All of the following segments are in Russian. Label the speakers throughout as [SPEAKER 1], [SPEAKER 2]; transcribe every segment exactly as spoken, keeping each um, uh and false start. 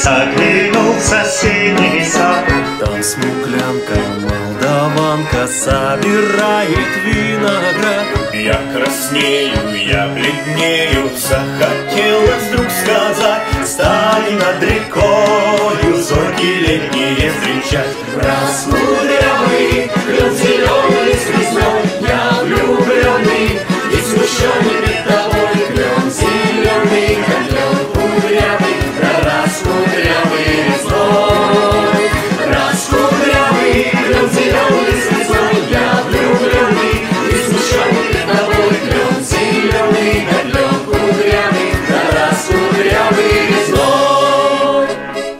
[SPEAKER 1] заглянул в соседний сад.
[SPEAKER 2] Там смуглянка, молдаванка собирает виноград.
[SPEAKER 3] Я краснею, я бледнею, захотелось вдруг сказать: стали над рекою зорьки летние встречать.
[SPEAKER 4] Раскудрявый, клен зеленый с весной, я влюбленный и смущенный перед тобой. Клен зеленый, как клен кудрявый, да раскудрявый весной. Раскудрявый, клен зеленый с весной, я влюбленный и смущенный перед тобой. Клен зеленый, как клен кудрявый, да раскудрявый весной.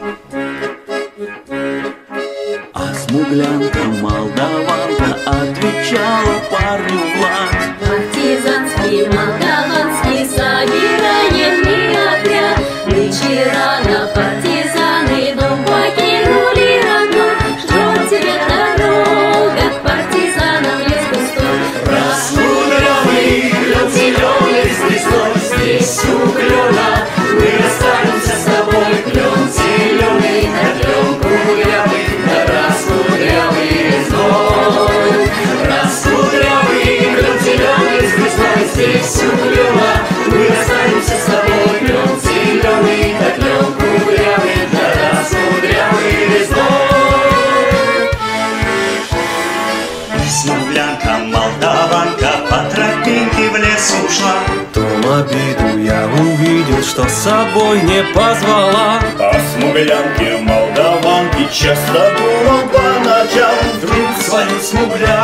[SPEAKER 2] А смуглянка, молдаванка отвечала парню Влад:
[SPEAKER 5] партизанский, молдаванский, собираем мы отряд. Нынче рано партизаны дом покинули родной. Ждет тебя дорога к партизанам лес густой.
[SPEAKER 4] Раскудрявый, клен зеленый с весной, здесь у клена мы расстанемся с тобой. Клен зеленый, как клен кудрявый, да раскудрявый весной. Раскудрявый, клен зеленый с весной, здесь у клена мы расстанемся с тобой. Клен зеленый, как клен кудрявый, да раскудрявый весной.
[SPEAKER 1] Смуглянка, молдаванка по тропинке в лес ушла.
[SPEAKER 2] том обиду я увидел, что с собой не позвала.
[SPEAKER 3] А смуглянки, молдаванки часто думал по ночам, вдруг свою смуглянку